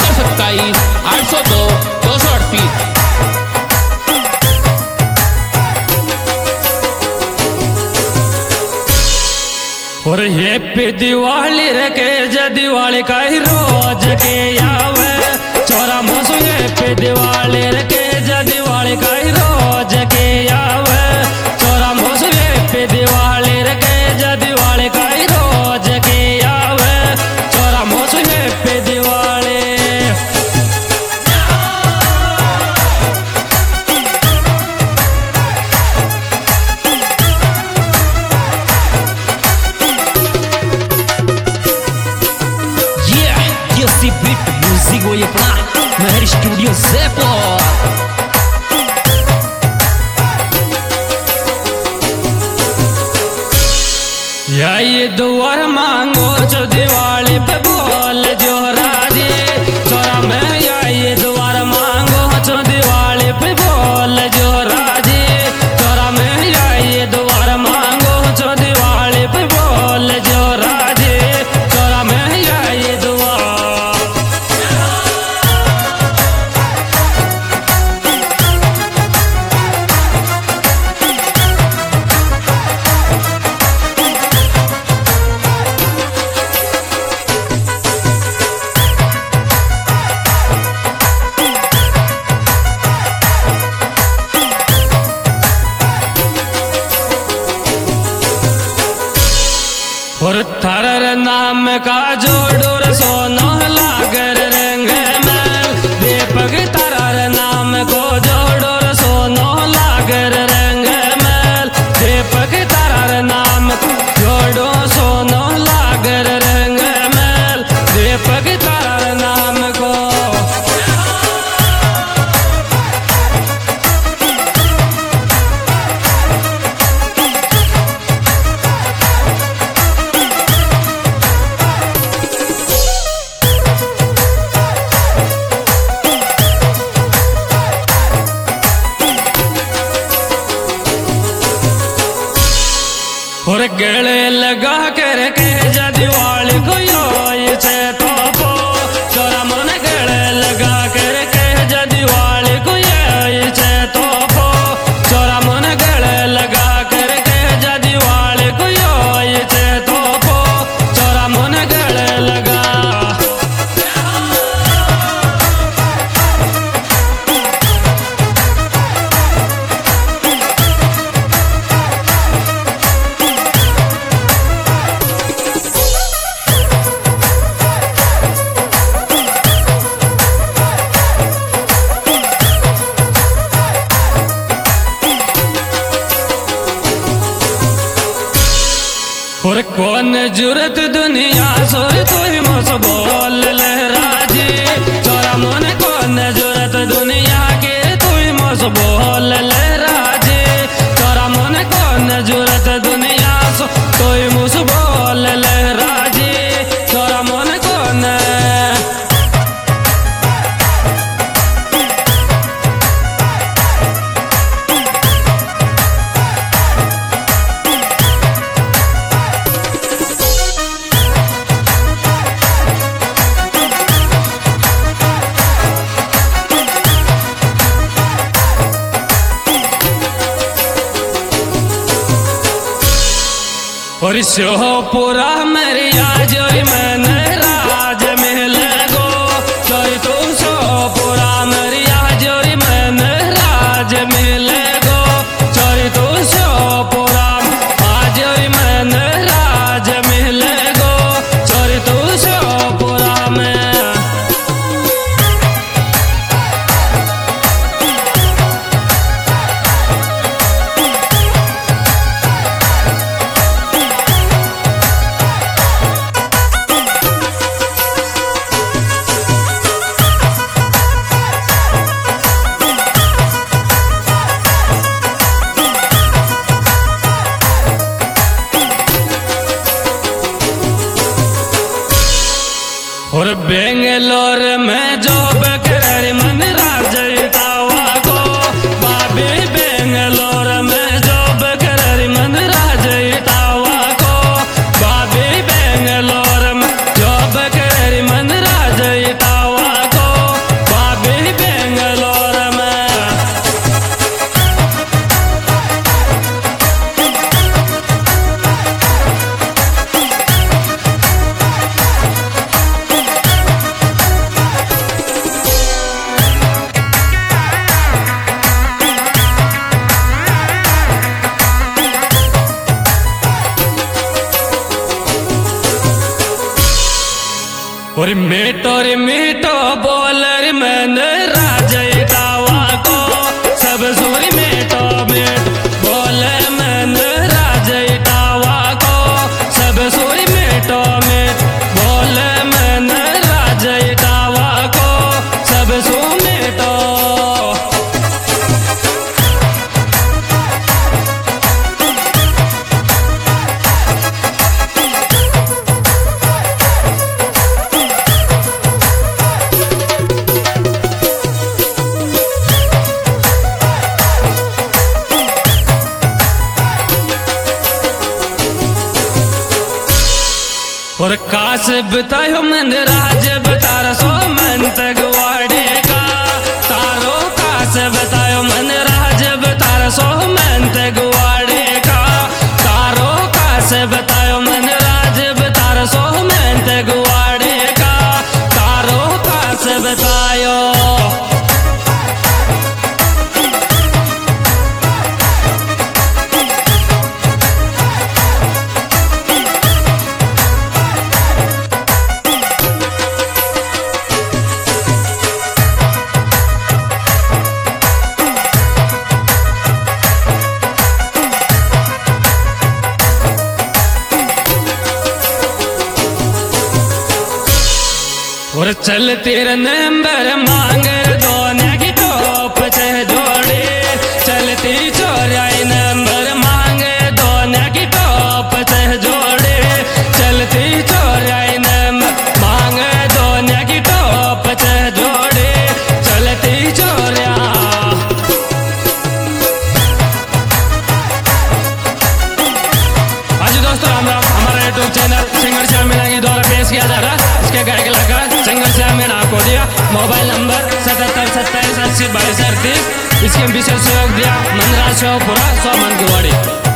927 802 238। और हैप्पी दिवाली रे के जे दिवाली का ही रोज के आवे चोरा मोसू हैप्पी दिवाली रे के जे दिवाली का ही रोज के आवे चोरा मोसू हैप्पी दिवाली रे के जे दिवाली का ही रोज के आवे चोरा मोसू happy Diwali. Sigo je pra, Mahir Studio Zepor. या ये दुआर मांगो जो दिवाली पे बोल जो राजे चोरा में या ये दुआर मांगो जो दिवाली पे बोल जो राजे चोरा में या ये दुआर मांगो जो दिवाली पे बोल जो राजे चोरा में या ये दुआ। और थार नाम का जोड़ोर सोनो लागर रंग में दीपक तार नाम को जोड़ोर सोनो लागर रंग में दीपक तार नाम को जोड़ो सोनो लागर रंग में दीपक तार नाम को। और गले लगा कर के जा दिवाली को यो से तो पो चोरा मन गले लगा कर के जा दिवाली को यो से तो पो चोरा मन गले लगा कर के जा दिवाली को यो से तो पो चोरा मन गले लगा। और कौन जरूरत दुनिया सोर तो ही मस बोल ले राजी चोरा मन कौन जरूरत दुनिया के तू ही मस बोल ले राजी चोरा मन कौन जरूरत दुनिया सो तो ही मस बोल ले राजी चोरा मन कौन। और पूरा मेरिया जोई मैंने राज में लगो जोई तुम सो पूरा मेरिया जोई मैंने राज में लगो जोई तुम सो पूरा जोई मैंने राज में लगो जोई तुम सो पूरा में। और मीठो बोलर मैंने राजटावा को सब सुरी मीठो बोले मैंने राजटावा को सब सुरी मीठो बोले मैंने राजटावा को सब सु मीठो। और काश बतायो मन राज बतार सो मन तगवाड़े का तारो काश बतायो मन राज बतार सो मन तगवाड़े का तारो काश बतायो मन राज बतार सो मन तगवाड़े का तारो काश बतायो। और चल तेरे नंबर मांग दोनों की टोप से जोड़े चलती चोराई नंबर मांग दोनों की टोप से जोड़े चलती चोराई नंबर मांग दोनों की टोप से जोड़े चलती चोरिया। आज दोस्तों हमारा YouTube channel singer Shyam Meena के द्वारा पेश किया जा रहा है। इसके गायक कलाकार सिंगर श्याम मीणा को दिया मोबाइल नंबर 77 27 80 22 38। इसके विशेष सहयोग दिया मनराज शोपुरा सोमन गुवाड़ी।